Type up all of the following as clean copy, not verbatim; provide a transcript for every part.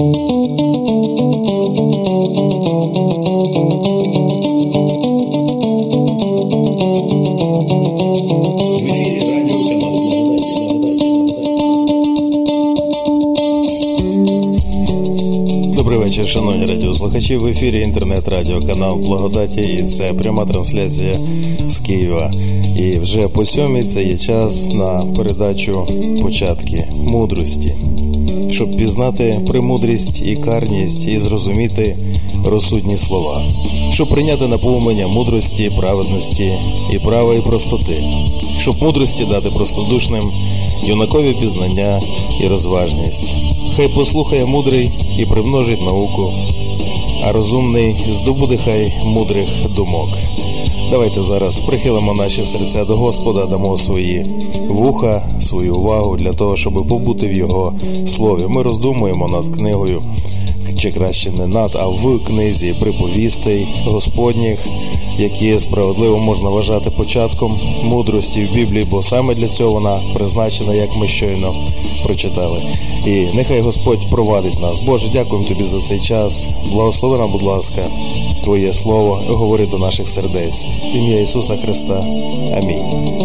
Шановні радіослухачі, в ефірі інтернет-радіоканал Благодаті, і це пряма трансляція з Києва. І вже по 7-й це є час на передачу «Початки мудрості», щоб пізнати премудрість і карність і зрозуміти розсудні слова, щоб прийняти наповнення мудрості, праведності і права і простоти, щоб мудрості дати простодушним, юнакові пізнання і розважність. Хай послухає мудрий і примножить науку, а розумний здобуде хай мудрих думок. Давайте зараз прихилимо наші серця до Господа, дамо свої вуха, свою увагу для того, щоб побути в Його Слові. Ми роздумуємо над книгою, чи краще не над, а в книзі приповістей Господніх, які справедливо можна вважати початком мудрості в Біблії, бо саме для цього вона призначена, як ми щойно прочитали. І нехай Господь провадить нас. Боже, дякуємо Тобі за цей час. Благослови нам, будь ласка, Твоє Слово, говори до наших сердець. В ім'я Ісуса Христа. Амінь.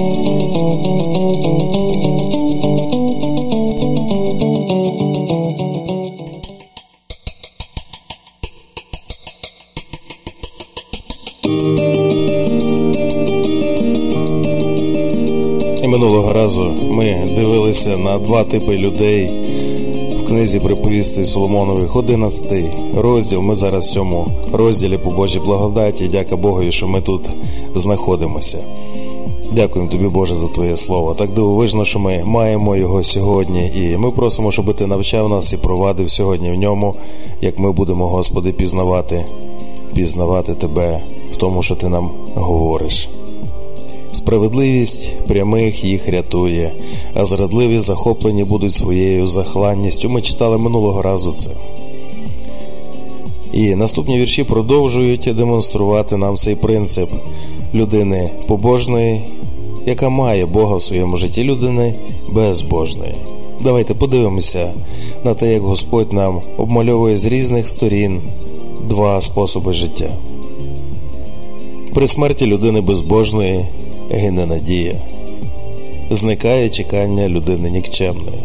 І минулого разу ми дивилися на два типи людей в книзі приповістей Соломонових, 11 розділ. Ми зараз в цьому розділі по Божій благодаті. Дяка Богові, що ми тут знаходимося. Дякуємо Тобі, Боже, за Твоє Слово. Так дивовижно, що ми маємо його сьогодні. І ми просимо, щоб Ти навчав нас і провадив сьогодні в ньому, як ми будемо, Господи, пізнавати Тебе в тому, що Ти нам говориш. Справедливість прямих їх рятує, а зрадливі захоплені будуть своєю захланністю. Ми читали минулого разу це. І наступні вірші продовжують демонструвати нам цей принцип людини побожної, яка має Бога в своєму житті, людини безбожної. Давайте подивимося на те, як Господь нам обмальовує з різних сторін два способи життя. При смерті людини безбожної гине надія, зникає чекання людини нікчемної.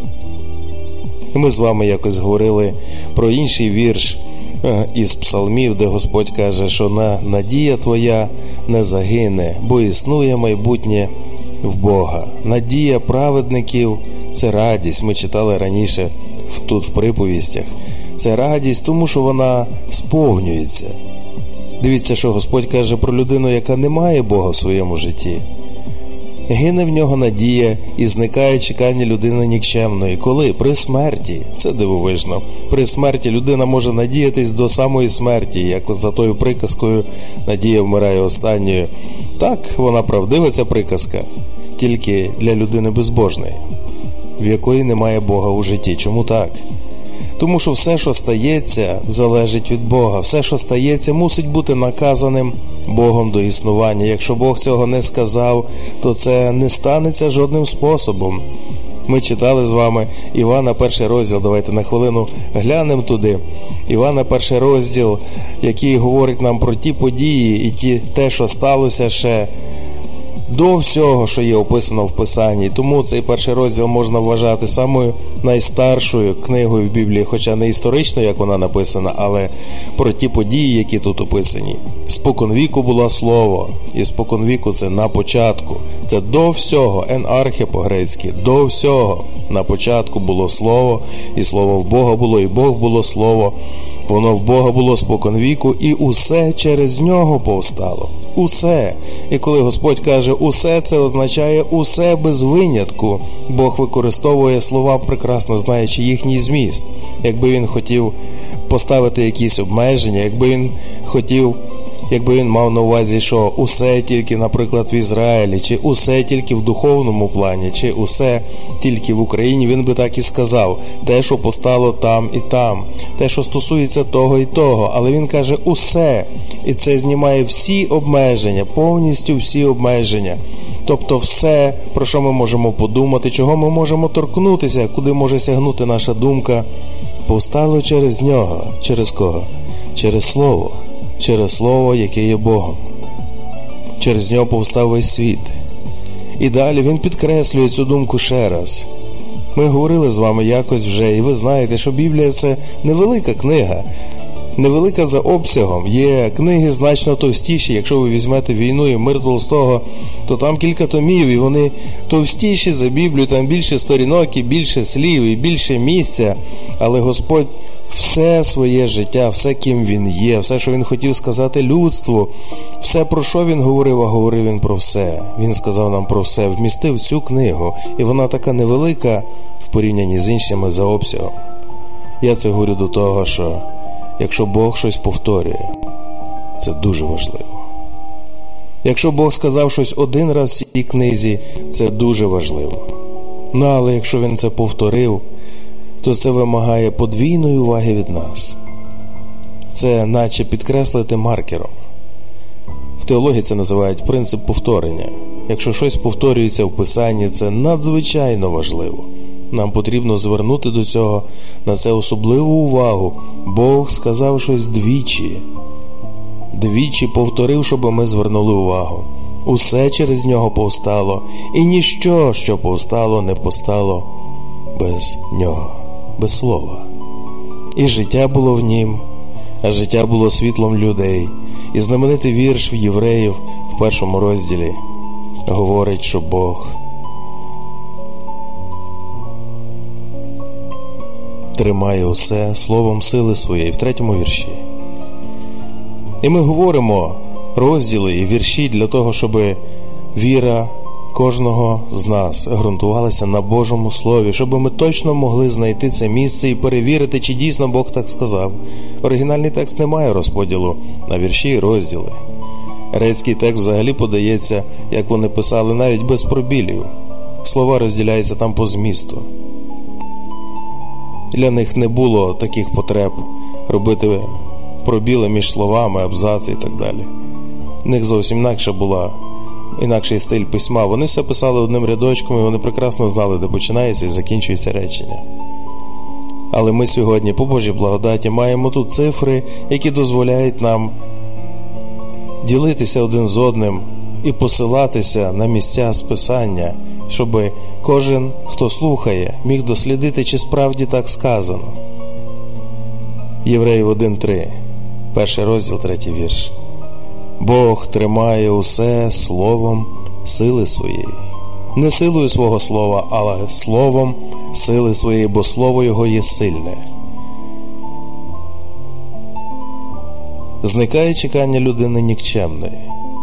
І ми з вами якось говорили про інший вірш із псалмів, де Господь каже, що надія твоя не загине, бо існує майбутнє в Бога. Надія праведників – це радість. Ми читали раніше тут в приповістях. Це радість, тому що вона сповнюється. Дивіться, що Господь каже про людину, яка не має Бога в своєму житті. Гине в нього надія і зникає чекання людини нікчемної. Коли? При смерті. Це дивовижно. При смерті людина може надіятись до самої смерті, як за тою приказкою «надія вмирає останньою». Так, вона правдива, ця приказка, тільки для людини безбожної, в якої немає Бога у житті. Чому так? Тому що все, що стається, залежить від Бога. Все, що стається, мусить бути наказаним Богом до існування. Якщо Бог цього не сказав, то це не станеться жодним способом. Ми читали з вами Івана, 1 розділ. Давайте на хвилину глянемо туди. Івана, 1 розділ, який говорить нам про ті події і те, що сталося ще до всього, що є описано в Писанні. Тому цей 1 розділ можна вважати самою найстаршою книгою в Біблії, хоча не історично, як вона написана, але про ті події, які тут описані. Споконвіку було слово, і споконвіку це на початку. Це до всього, енархе по-грецьки, до всього. На початку було слово, і слово в Бога було, і Бог було слово. Воно в Бога було споконвіку, і усе через нього повстало. Усе. І коли Господь каже «усе», це означає «усе без винятку». Бог використовує слова, прекрасно знаючи їхній зміст. Якби він хотів поставити якісь обмеження, якби він мав на увазі, що усе тільки, наприклад, в Ізраїлі, чи усе тільки в духовному плані, чи усе тільки в Україні, він би так і сказав. Те, що постало там і там, те, що стосується того і того. Але він каже усе. І це знімає всі обмеження, повністю всі обмеження. Тобто все, про що ми можемо подумати, чого ми можемо торкнутися, куди може сягнути наша думка, повстало через нього. Через кого? Через Слово. Через Слово, яке є Богом. Через нього повстав весь світ. І далі він підкреслює цю думку ще раз. Ми говорили з вами якось вже, і ви знаєте, що Біблія – це невелика книга. Невелика за обсягом. Є книги значно товстіші. Якщо ви візьмете «Війну» і «Мир» Толстого, то там кілька томів, і вони товстіші за Біблію, там більше сторінок, і більше слів, і більше місця. Але Господь все своє життя, все, ким Він є, все, що Він хотів сказати людству, все, про що Він говорив, а говорив Він про все. Він сказав нам про все, вмістив цю книгу. І вона така невелика в порівнянні з іншими за обсягом. Я це говорю до того, що якщо Бог щось повторює, це дуже важливо. Якщо Бог сказав щось один раз в цій книзі, це дуже важливо. Але якщо Він це повторив, то це вимагає подвійної уваги від нас. Це наче підкреслити маркером. В теології це називають принцип повторення. Якщо щось повторюється в Писанні, це надзвичайно важливо. Нам потрібно звернути до цього, на це особливу увагу. Бог сказав щось двічі. Двічі повторив, щоб ми звернули увагу. Усе через нього повстало, і ніщо, що повстало, не повстало без нього, без слова. І життя було в нім, а життя було світлом людей. І знаменитий вірш в Євреїв в 1 розділі говорить, що Бог тримає усе словом сили своєї, в 3 вірші. І ми говоримо розділи і вірші для того, щоб віра кожного з нас ґрунтувалася на Божому Слові, щоб ми точно могли знайти це місце і перевірити, чи дійсно Бог так сказав. Оригінальний текст не має розподілу на вірші і розділи. Грецький текст взагалі подається, як вони писали, навіть без пробілів. Слова розділяються там по змісту. Для них не було таких потреб робити пробіли між словами, абзаци і так далі. В них зовсім інакший стиль письма. Вони все писали одним рядочком, і вони прекрасно знали, де починається і закінчується речення. Але ми сьогодні, по Божій благодаті, маємо тут цифри, які дозволяють нам ділитися один з одним і посилатися на місця з Писання, щоб кожен, хто слухає, міг дослідити, чи справді так сказано. Євреїв 1:3, 1 розділ, 3 вірш. Бог тримає усе словом сили своєї. Не силою свого слова, але словом сили своєї, бо слово його є сильне. Зникає чекання людини нікчемної.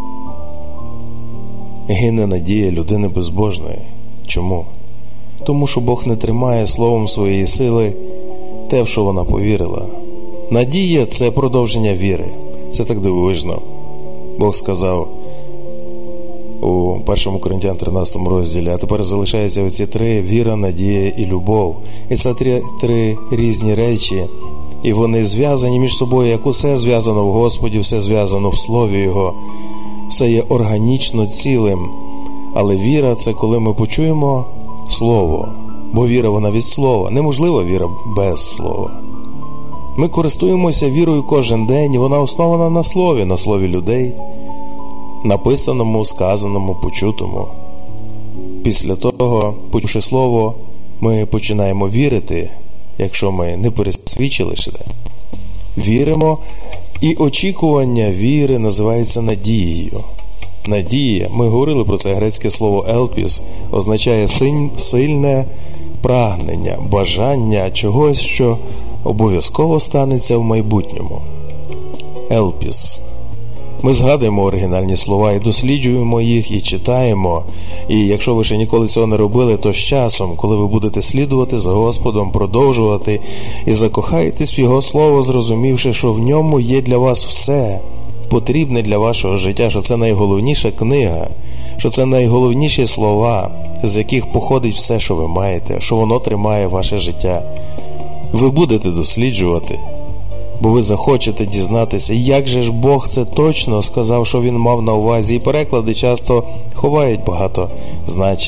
Гине надія людини безбожної. Чому? Тому що Бог не тримає словом своєї сили те, в що вона повірила. Надія – це продовження віри. Це так дивовижно. Бог сказав у 1 Коринтян 13 розділі, а тепер залишаються оці 3: віра, надія і любов. І це три різні речі, і вони зв'язані між собою, як усе зв'язано в Господі, все зв'язано в Слові Його. Все є органічно цілим. Але віра – це коли ми почуємо Слово. Бо віра, вона від Слова. Неможлива віра без Слова. Ми користуємося вірою кожен день, і вона основана на слові людей, написаному, сказаному, почутому. Після того, почувши Слово, ми починаємо вірити, якщо ми не пересвідчили ще. Віримо, і очікування віри називається надією. Надія, ми говорили про це, грецьке слово «елпіс», означає сильне прагнення, бажання чогось, що обов'язково станеться в майбутньому. Елпіс. Ми згадуємо оригінальні слова і досліджуємо їх, і читаємо. І якщо ви ще ніколи цього не робили, то з часом, коли ви будете слідувати за Господом, продовжувати і закохаєтесь в Його Слово, зрозумівши, що в ньому є для вас все потрібне для вашого життя, що це найголовніша книга, що це найголовніші слова, з яких походить все, що ви маєте, що воно тримає ваше життя. Ви будете досліджувати, бо ви захочете дізнатися, як же ж Бог це точно сказав, що Він мав на увазі. І переклади часто ховають багато значення.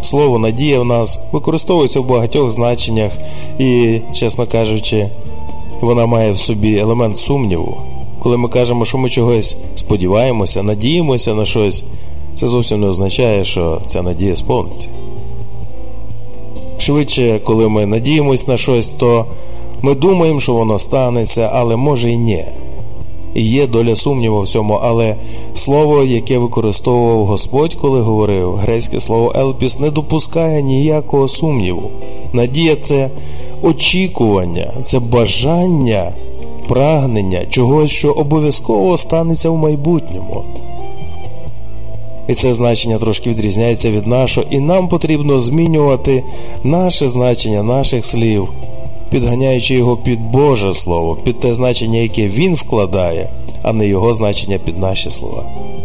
слово «надія» в нас використовується в багатьох значеннях і, чесно кажучи, вона має в собі елемент сумніву. Коли ми кажемо, що ми чогось сподіваємося, надіємося на щось, це зовсім не означає, що ця надія сповниться. Швидше, коли ми надіємось на щось, то ми думаємо, що воно станеться, але може і ні. І є доля сумніву в цьому, але слово, яке використовував Господь, коли говорив, грецьке слово «елпіс», не допускає ніякого сумніву. Надія – це очікування, це бажання, прагнення чогось, що обов'язково станеться в майбутньому. І це значення трошки відрізняється від нашого, і нам потрібно змінювати наше значення наших слів, підганяючи його під Боже Слово, під те значення, яке Він вкладає, а не його значення під наші слова.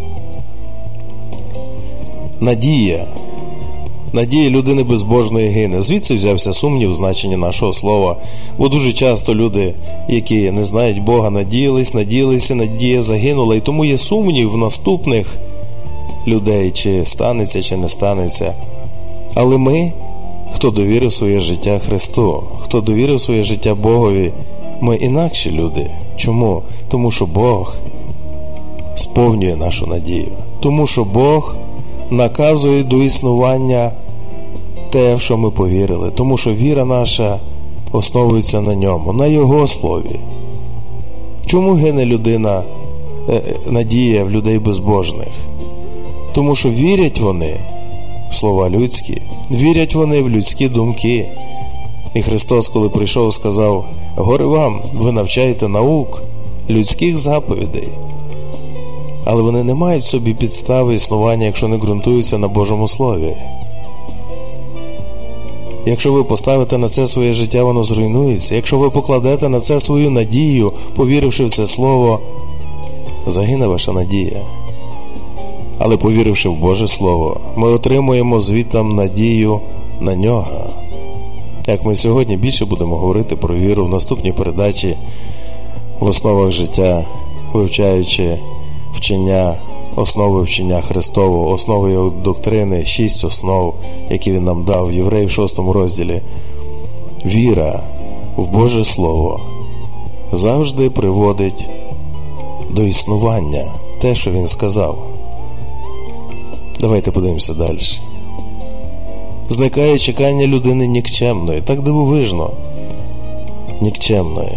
Надія. Надія людини безбожної гине. Звідси взявся сумнів в значенні нашого слова. Бо дуже часто люди, які не знають Бога, надіялися, надія загинула. І тому є сумнів в наступних людей, чи станеться, чи не станеться. Але ми, хто довірив своє життя Христу, хто довірив своє життя Богові, ми інакші люди. Чому? Тому що Бог сповнює нашу надію. Тому що Бог наказує до існування те, в що ми повірили. Тому що віра наша основується на ньому, на Його Слові. Чому гине людина, надія в людей безбожних? Тому що вірять вони в слова людські, вірять вони в людські думки. І Христос, коли прийшов, сказав: «Горе вам, ви навчаєте наук, людських заповідей». Але вони не мають в собі підстави існування, якщо не ґрунтуються на Божому Слові. Якщо ви поставите на це своє життя, воно зруйнується. Якщо ви покладете на це свою надію, повіривши в це Слово, загине ваша надія. Але повіривши в Боже Слово, ми отримуємо звітом надію на Нього. Як ми сьогодні більше будемо говорити про віру в наступній передачі в основах життя, вивчаючи вчення, основи вчення Христового, основи його доктрини, 6 основ, які він нам дав в Євреїв 6 розділі. Віра в Боже Слово завжди приводить до існування те, що він сказав. Давайте подивимося далі. Зникає чекання людини нікчемної, так дивовижно, нікчемної.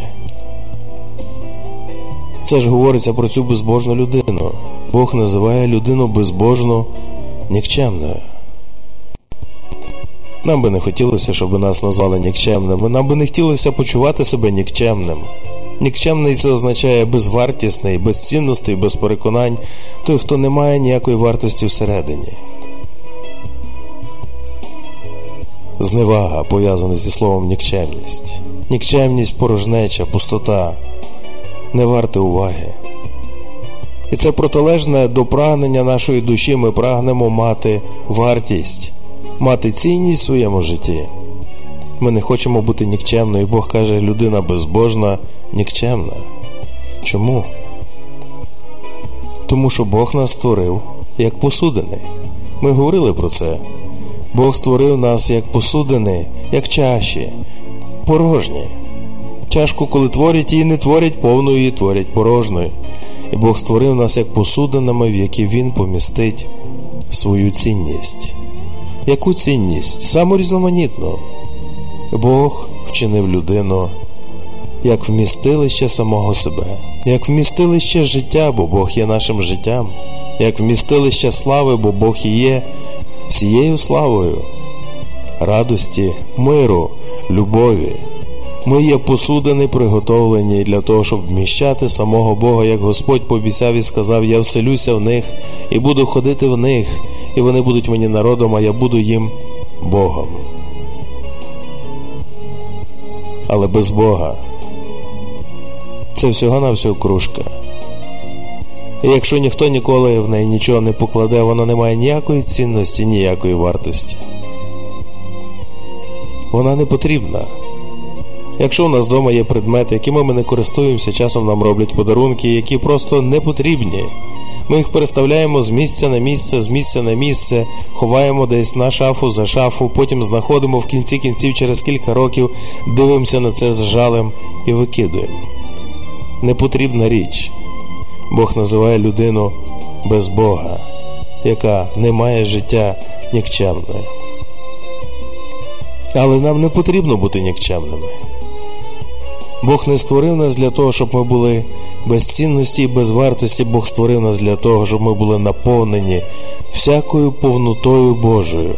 Це ж говориться про цю безбожну людину. Бог називає людину безбожну нікчемною. Нам би не хотілося, щоб нас назвали нікчемними. Нам би не хотілося почувати себе нікчемним. Нікчемний – це означає безвартісний, без цінностей, без переконань. Той, хто не має ніякої вартості всередині. Зневага пов'язана зі словом нікчемність. Нікчемність – порожнеча, пустота. Не варте уваги. І це протилежне до прагнення нашої душі. Ми прагнемо мати вартість, мати цінність в своєму житті. Ми не хочемо бути нікчемною. Бог каже, людина безбожна, нікчемна. Чому? Тому що Бог нас створив як посудини. Ми говорили про це. Бог створив нас як посудини, як чаші, порожні. Чашку, коли творять, її не творять повною, її творять порожньою. І Бог створив нас як посудинами, в які Він помістить свою цінність. Яку цінність? Саму різноманітну. Бог вчинив людину як вмістилище самого себе, як вмістилище життя, бо Бог є нашим життям, як вмістилище слави, бо Бог і є всією славою, радості, миру, любові. Ми є посудини, приготовлені для того, щоб вміщати самого Бога, як Господь пообіцяв і сказав: «Я вселюся в них і буду ходити в них, і вони будуть мені народом, а я буду їм Богом». Але без Бога це всього-навсього кружка. І якщо ніхто ніколи в неї нічого не покладе, вона не має ніякої цінності, ніякої вартості. Вона не потрібна. Якщо у нас вдома є предмети, якими ми не користуємося, часом нам роблять подарунки, які просто не потрібні, Ми їх переставляємо з місця на місце, з місця на місце, ховаємо десь на шафу, за шафу, потім знаходимо в кінці кінців через кілька років, дивимося на це з жалем і викидуємо. Непотрібна річ. Бог називає людину без Бога, яка не має життя, нікчемною. Але нам не потрібно бути нікчемними. Бог не створив нас для того, щоб ми були без цінності і без вартості. Бог створив нас для того, щоб ми були наповнені всякою повнотою Божою.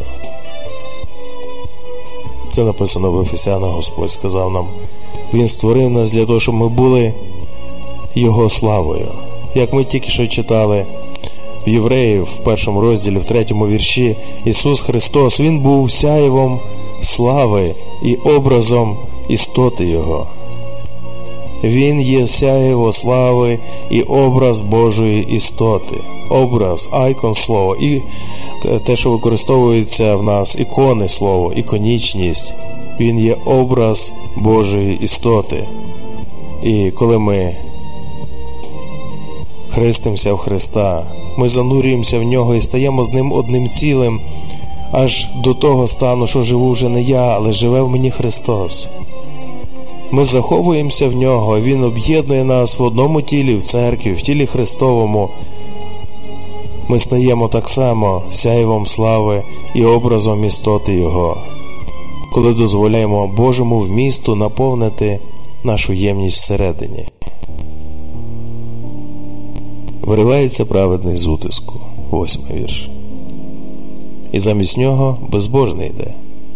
Це написано в Ефесянах, Господь сказав нам. Він створив нас для того, щоб ми були Його славою. Як ми тільки що читали в Євреїв, в 1 розділі, в 3 вірші, Ісус Христос, Він був сяєвом слави і образом істоти Його. Він є сяєво слави і образ Божої істоти. Образ, айкон слово, і те, що використовується в нас, ікони слово, іконічність. Він є образ Божої істоти. І коли ми хрестимося в Христа, ми занурюємося в Нього і стаємо з Ним одним цілим, аж до того стану, що живу вже не я, але живе в мені Христос. Ми заховуємося в Нього, Він об'єднує нас в одному тілі, в церкві, в тілі Христовому. Ми стаємо так само сяєвом слави і образом істоти Його, коли дозволяємо Божому вмісту наповнити нашу ємність всередині. Виривається праведний з утиску. 8 вірш. І замість нього безбожний йде.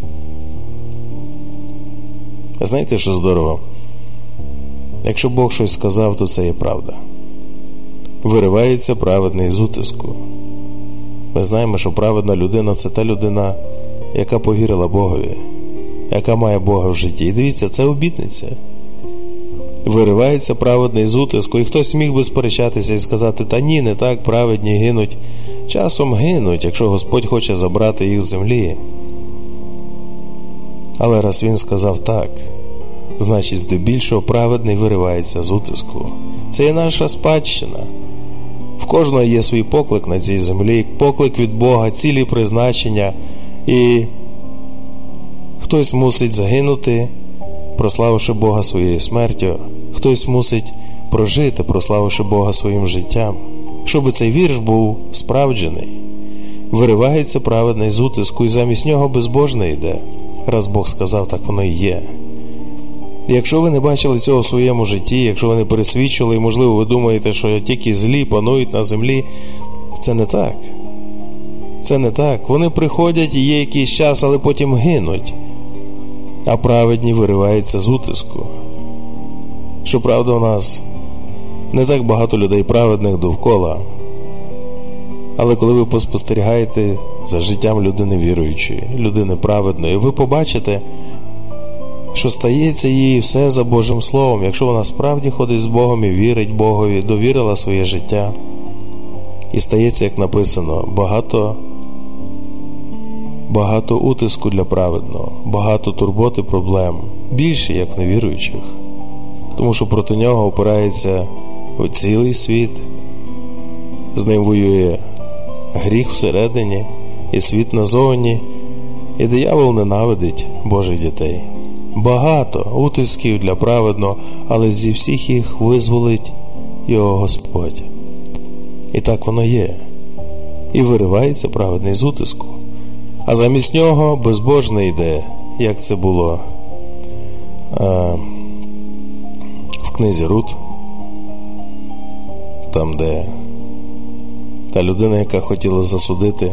Знаєте, що здорово? Якщо Бог щось сказав, то це є правда. Виривається праведний з утиску. Ми знаємо, що праведна людина – це та людина, яка повірила Богові, яка має Бога в житті. І дивіться, це обітниця. Виривається праведний з утиску. І хтось міг би сперечатися і сказати, та ні, не так, праведні гинуть. Часом гинуть, якщо Господь хоче забрати їх з землі. Але раз Він сказав так, значить здебільшого праведний виривається з утиску. Це є наша спадщина. В кожного є свій поклик на цій землі, поклик від Бога, цілі призначення. І хтось мусить загинути, прославивши Бога своєю смертю. Хтось мусить прожити, прославивши Бога своїм життям. Щоб цей вірш був справджений. Виривається праведний з утиску, і замість нього безбожний йде. Раз Бог сказав, так воно і є. Якщо ви не бачили цього в своєму житті, якщо ви не пересвідчили, і, можливо, ви думаєте, що тільки злі панують на землі, це не так. Це не так. Вони приходять і є якийсь час, але потім гинуть. А праведні вириваються з утиску. Щоправда, у нас не так багато людей праведних довкола. Але коли ви поспостерігаєте за життям людини віруючої, людини праведної, ви побачите, що стається їй все за Божим Словом. Якщо вона справді ходить з Богом і вірить Богові, довірила своє життя. І стається, як написано, багато утиску для праведного, багато турбот і проблем, більше, як невіруючих. Тому що проти нього опирається цілий світ, з ним воює гріх всередині і світ назовні, і диявол ненавидить Божих дітей. Багато утисків для праведного, але зі всіх їх визволить його Господь. І так воно є. І виривається праведний з утиску. А замість нього безбожний йде, як це було в книзі Рут, там, де та людина, яка хотіла засудити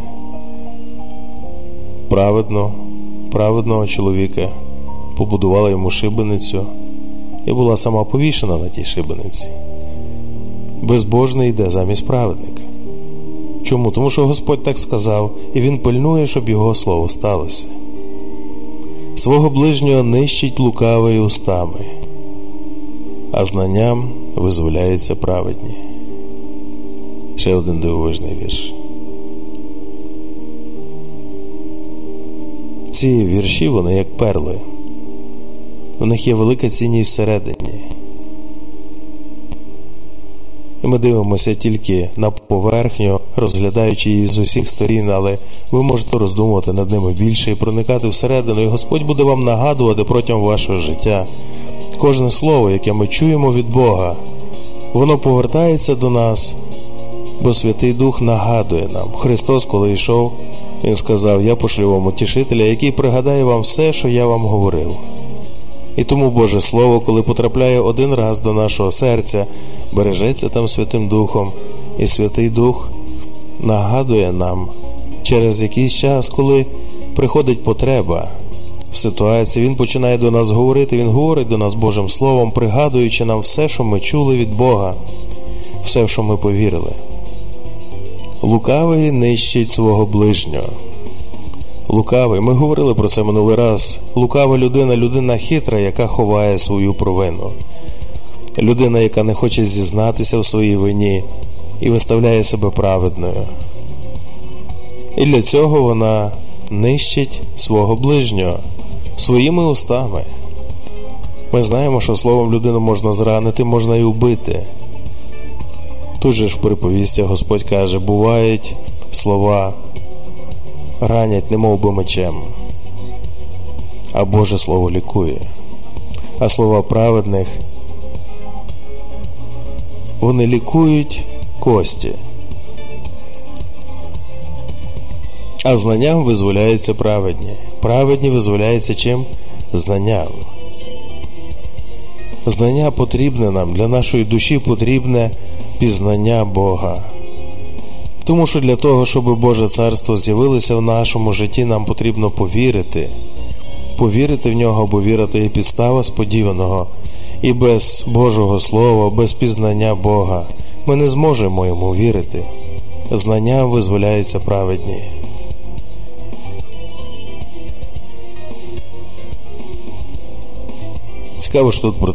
праведного чоловіка, побудувала йому шибеницю і була сама повішена на тій шибениці. Безбожний йде замість праведника. Чому? Тому що Господь так сказав, і Він пильнує, щоб Його слово сталося. Свого ближнього нищить лукавий устами, а знанням визволяються праведні. Ще один дивовижний вірш. Ці вірші, вони як перли. У них є велика цінність всередині. І ми дивимося тільки на поверхню, розглядаючи її з усіх сторін, але ви можете роздумувати над ними більше і проникати всередину, і Господь буде вам нагадувати протягом вашого життя. Кожне слово, яке ми чуємо від Бога, воно повертається до нас, бо Святий Дух нагадує нам. Христос, коли йшов, Він сказав: «Я пошлю вам утішителя, який пригадає вам все, що я вам говорив». І тому Боже Слово, коли потрапляє один раз до нашого серця, бережеться там Святим Духом, і Святий Дух нагадує нам через якийсь час, коли приходить потреба в ситуації, Він починає до нас говорити, Він говорить до нас Божим Словом, пригадуючи нам все, що ми чули від Бога, все, в що ми повірили. Лукавий нищить свого ближнього. Лукавий, ми говорили про це минулий раз. Лукава людина – людина хитра, яка ховає свою провину. Людина, яка не хоче зізнатися в своїй вині і виставляє себе праведною. І для цього вона нищить свого ближнього своїми устами. Ми знаємо, що словом людину можна зранити, можна і вбити. Тут же ж в приповістях Господь каже: бувають слова, ранять немов би мечем, а Боже Слово лікує. А слова праведних, вони лікують кості. А знанням визволяються праведні. Праведні визволяються чим? Знанням. Знання потрібне нам, для нашої душі потрібне пізнання Бога. Тому що для того, щоб Боже Царство з'явилося в нашому житті, нам потрібно повірити. Повірити в Нього, бо віра – то є підстава сподіваного. І без Божого Слова, без пізнання Бога ми не зможемо Йому вірити. Знанням визволяються праведні. Цікаво, що тут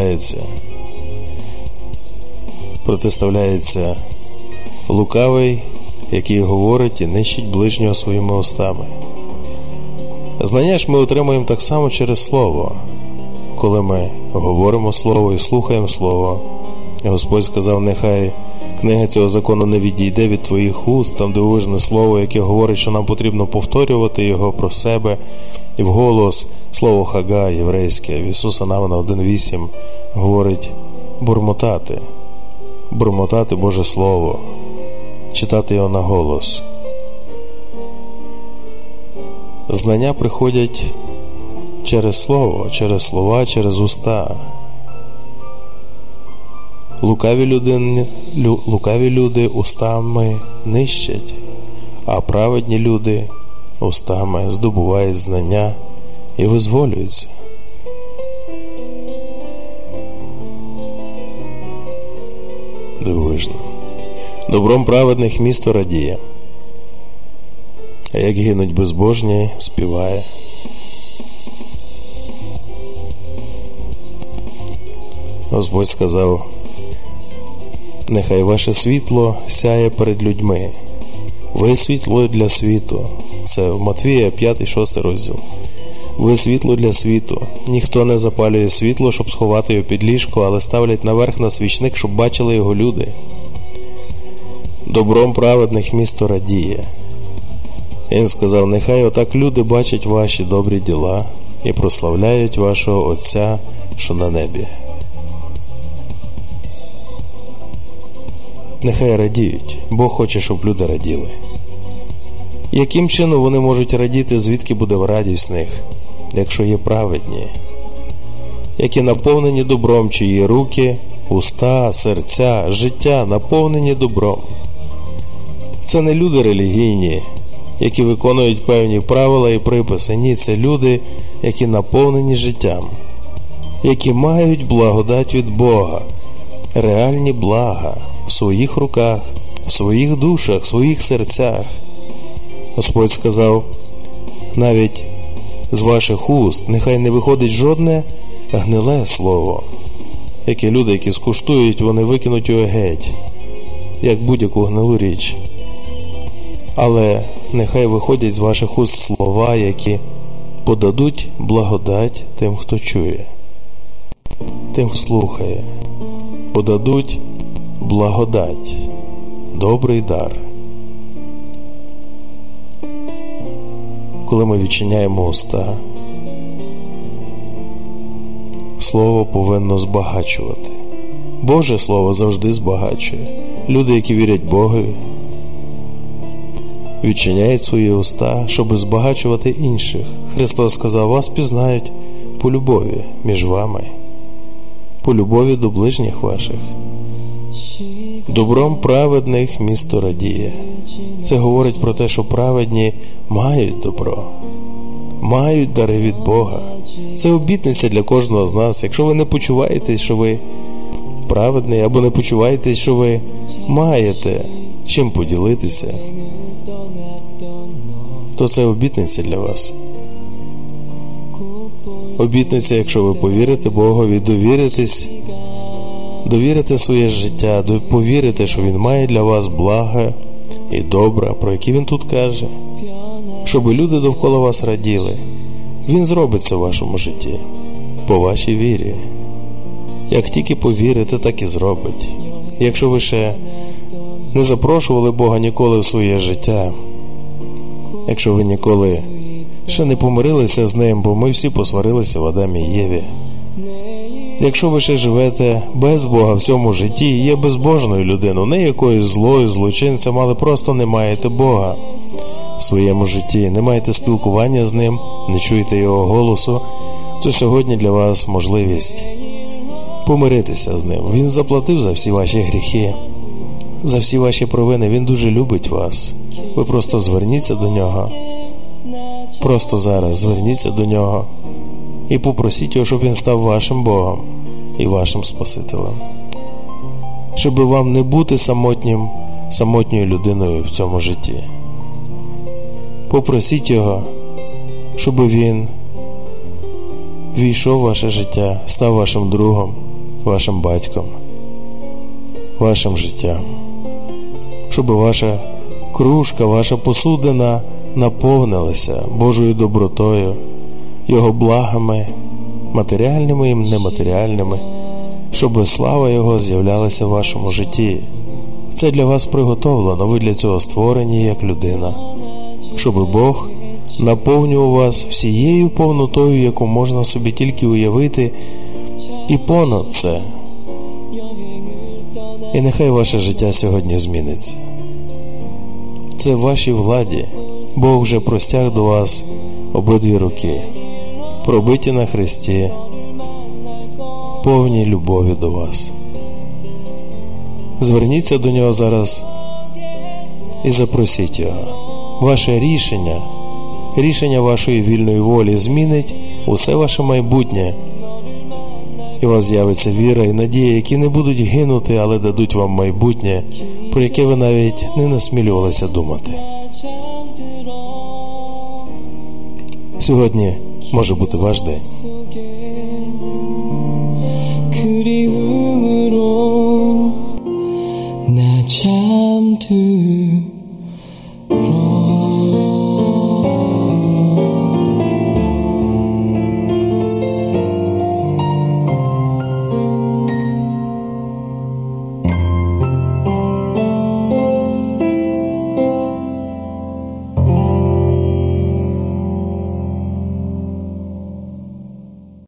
протиставляється лукавий, який говорить і нищить ближнього своїми устами. Знання ж ми отримуємо так само через Слово. Коли ми говоримо Слово і слухаємо Слово, Господь сказав: нехай книга цього закону не відійде від твоїх уст, там дивовижне Слово, яке говорить, що нам потрібно повторювати його про себе і вголос. Слово Хага єврейське, в Ісуса Навина 1.8 говорить бурмотати Боже Слово, читати його на голос. Знання приходять через Слово, через слова, через уста. Лукаві люди устами нищать, а праведні люди устами здобувають знання і визволюються. Дивовижно. Добром праведних місто радіє, а як гинуть безбожні, співає. Господь сказав: нехай ваше світло сяє перед людьми. Ви світло для світу. Це в Матвія 5-6 розділ. Ви світло для світу. Ніхто не запалює світло, щоб сховати його під ліжко, але ставлять наверх на свічник, щоб бачили його люди. Добром праведних місто радіє. Він сказав: нехай отак люди бачать ваші добрі діла і прославляють вашого Отця, що на небі. Нехай радіють. Бог хоче, щоб люди раділи. Яким чином вони можуть радіти, звідки буде радість в них, якщо є праведні, які наповнені добром, чиї руки, уста, серця, життя наповнені добром. Це не люди релігійні, які виконують певні правила і приписи. Ні, це люди, які наповнені життям, які мають благодать від Бога, реальні блага в своїх руках, в своїх душах, в своїх серцях. Господь сказав: навіть з ваших уст нехай не виходить жодне гниле слово. Які люди, які скуштують, вони викинуть його геть, як будь-яку гнилу річ. Але нехай виходять з ваших уст слова, які подадуть благодать тим, хто чує, тим, хто слухає. Подадуть благодать, добрий дар. Коли ми відчиняємо уста, Слово повинно збагачувати. Боже Слово завжди збагачує. Люди, які вірять Богові, відчиняють свої уста, щоб збагачувати інших. Христос сказав: вас пізнають по любові між вами, по любові до ближніх ваших. Добром праведних місто радіє. Це говорить про те, що праведні мають добро, мають дари від Бога. Це обітниця для кожного з нас. Якщо ви не почуваєтесь, що ви праведний, або не почуваєтесь, що ви маєте чим поділитися, то це обітниця для вас. Обітниця, якщо ви повірите Богові, довірите своє життя, повірите, що Він має для вас благо і добре, про які Він тут каже, щоб люди довкола вас раділи. Він зробить це в вашому житті, по вашій вірі. Як тільки повірите, так і зробить. Якщо ви ще не запрошували Бога ніколи в своє життя, якщо ви ніколи ще не помирилися з Ним, бо ми всі посварилися в Адамі і Єві, якщо ви ще живете без Бога в цьому житті і є безбожною людиною, не якоюсь злою, злочинцем, але просто не маєте Бога в своєму житті, не маєте спілкування з Ним, не чуєте Його голосу, то сьогодні для вас можливість помиритися з Ним. Він заплатив за всі ваші гріхи, за всі ваші провини. Він дуже любить вас. Ви просто зверніться до Нього. Просто зараз зверніться до Нього і попросіть Його, щоб Він став вашим Богом і вашим Спасителем. Щоб вам не бути самотньою людиною в цьому житті. Попросіть Його, щоб Він війшов в ваше життя, став вашим другом, вашим батьком, вашим життям. Щоб ваша кружка, ваша посудина наповнилася Божою добротою, Його благами, матеріальними і нематеріальними, щоб слава Його з'являлася в вашому житті. Це для вас приготовлено, ви для цього створені як людина. Щоб Бог наповнював вас всією повнотою, яку можна собі тільки уявити, і понад це. І нехай ваше життя сьогодні зміниться. Це в вашій владі. Бог вже простяг до вас обидві руки, пробиті на хресті, повні любові до вас. Зверніться до Нього зараз і запросіть Його. Ваше рішення вашої вільної волі змінить усе ваше майбутнє. І у вас з'явиться віра і надія, які не будуть гинути, але дадуть вам майбутнє, про яке ви навіть не насмілювалися думати. Сьогодні може бути ваш день. 그리움으로 나 잠들